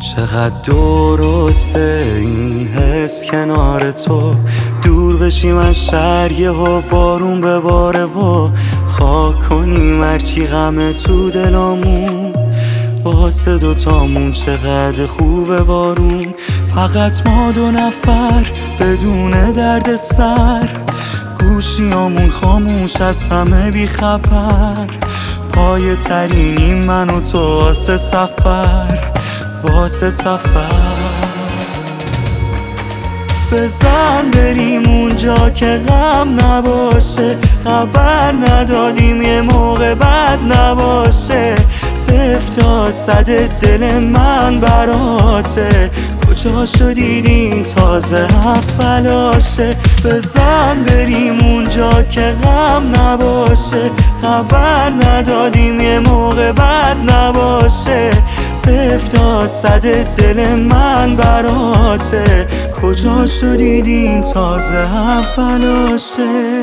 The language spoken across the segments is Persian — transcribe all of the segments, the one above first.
چقدر درسته این حس کنار تو، دور بشیم از شهر یهو بارون بباره و خاک کنیم هرچی غم تو دلامون. واسه دوتامون چقدر خوبه بارون، فقط ما دو نفر بدون درد سر. گوشیامون خاموش از همه بی خبر، پای ترینیم من و تو واسه سفر. بزن بریم اونجا که غم نباشه، خبر ندادیم یه موقع بد نباشه. 0 تا 100 دل من براته، کجا شدید این تازه اولاشه. بزن بریم اونجا که غم نباشه، خبر ندادیم یه موقع بد نباشه. 0 تا 100 دل من براته، کجا شدید این تازه اولاشه.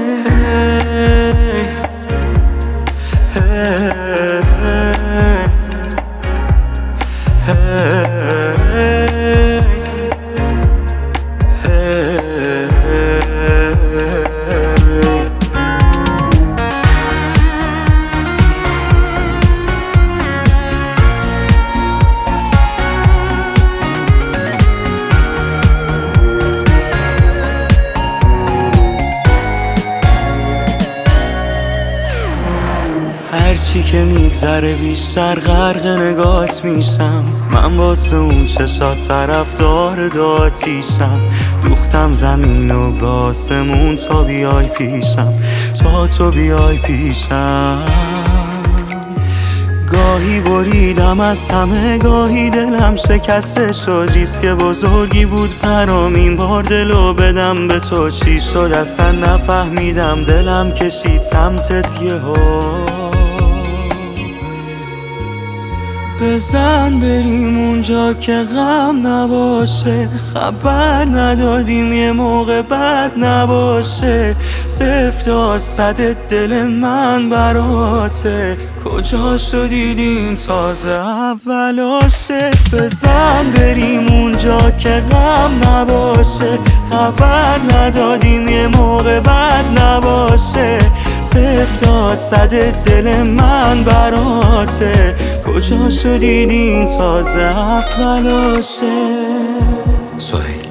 هرچی که میگذره بیشتر غرق نگات میشم. من واسه اون چشات طرفدار داتیشم، دوختم زمین و به آسمون تا بیای پیشم، تا تو بیای پیشم. گاهی بریدم از همه، گاهی دلم شکسته شد. ریسک بزرگی بود برام این بار دلو بدم به تو. چی شد اصلا نفهمیدم، دلم کشید سمتت یهو. بزن بریم اونجا که غم نباشه، خبر ندادیم یه موقع بد نباشه. 0 تا 100 دل من براته، کجا شدید این تازه اولاشه. بزن بریم اونجا که غم نباشه، خبر ندادیم یه موقع بد نباشه. 0 تا 100 دل من براته، کجا شدید این تازه اولاشه. سهیل